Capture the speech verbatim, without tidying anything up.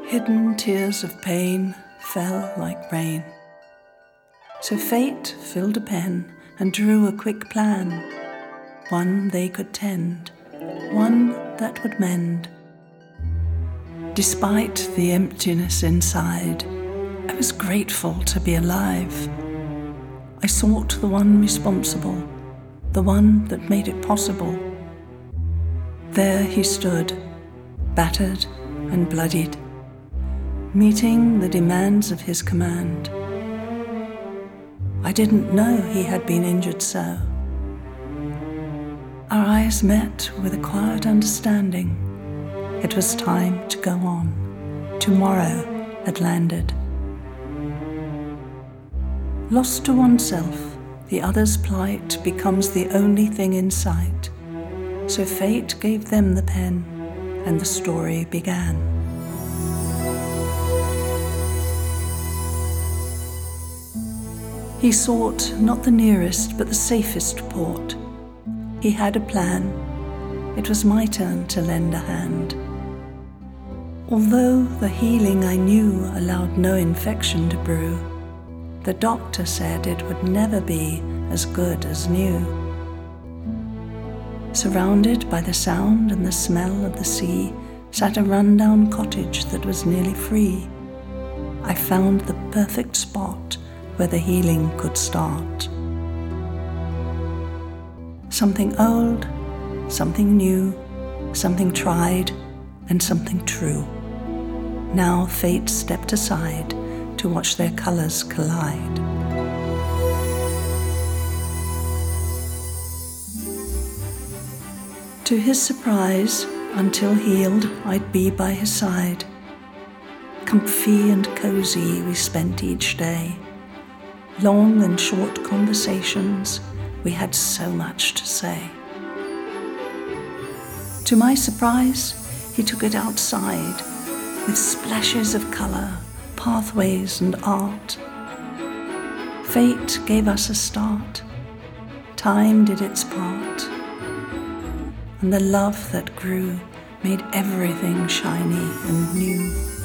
Hidden tears of pain fell like rain. So fate filled a pen and drew a quick plan, one they could tend, one that would mend. Despite the emptiness inside, I was grateful to be alive. I sought the one responsible, the one that made it possible. There he stood, battered and bloodied, meeting the demands of his command. I didn't know he had been injured so. Our eyes met with a quiet understanding. It was time to go on. Tomorrow had landed. Lost to oneself, the other's plight becomes the only thing in sight. So fate gave them the pen, and the story began. He sought not the nearest but the safest port. He had a plan. It was my turn to lend a hand. Although the healing I knew allowed no infection to brew, the doctor said it would never be as good as new. Surrounded by the sound and the smell of the sea sat a rundown cottage that was nearly free. I found the perfect spot where the healing could start. Something old, something new, something tried, and something true. Now fate stepped aside to watch their colors collide. To his surprise, until healed, I'd be by his side. Comfy and cozy we spent each day. Long and short conversations, we had so much to say. To my surprise, he took it outside, with splashes of colour, pathways and art. Fate gave us a start. Time did its part. And the love that grew made everything shiny and new.